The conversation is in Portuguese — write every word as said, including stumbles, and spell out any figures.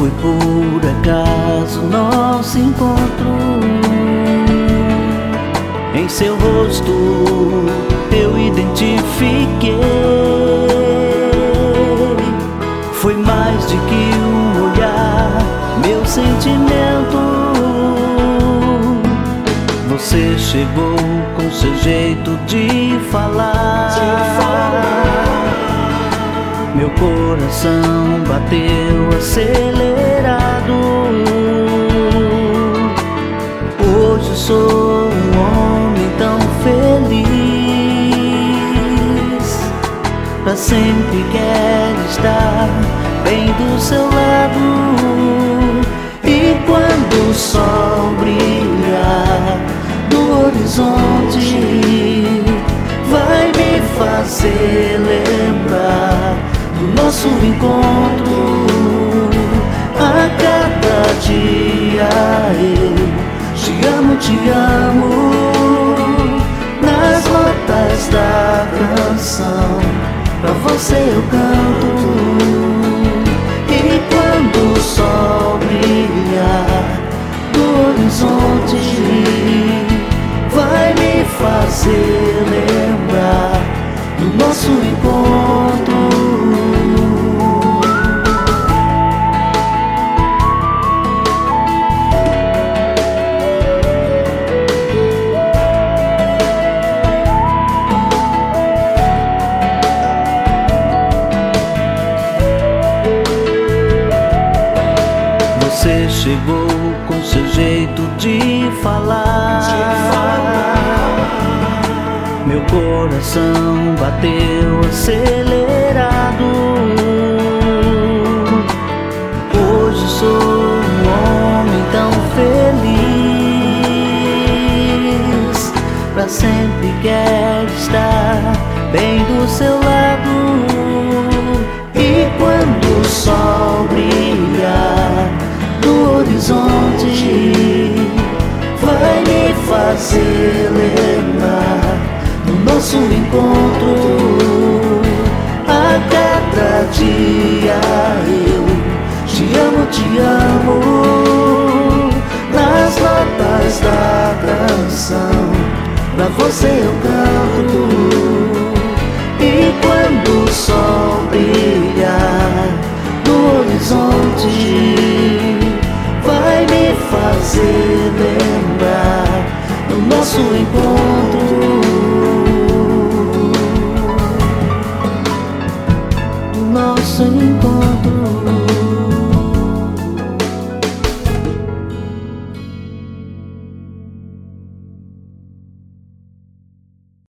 foi por acaso nosso encontro. Em seu rosto eu identifiquei. Foi mais de que um olhar, meu sentimento. Você chegou com seu jeito de falar, de falar. Meu coração bateu acelerado. Hoje sou um homem tão feliz. Pra sempre quero estar bem do seu lado. E quando o sol brilhar no horizonte, vai me fazer lembrar do nosso encontro. A cada dia eu te amo, te amo. Nas notas da canção, pra você eu canto. E quando o sol brilhar no horizonte, vai me fazer lembrar do nosso encontro. Você chegou com seu jeito de falar, de falar. Meu coração bateu acelerado. Hoje sou um homem tão feliz. Pra sempre quero estar bem do seu lado. E quando o sol brilhar no horizonte, vai me fazer lembrar do nosso encontro. A cada dia eu te amo, te amo. Nas notas da canção, pra você eu canto. E quando o sol brilhar no horizonte, vai me fazer lembrar do nosso encontro. Do nosso encontro.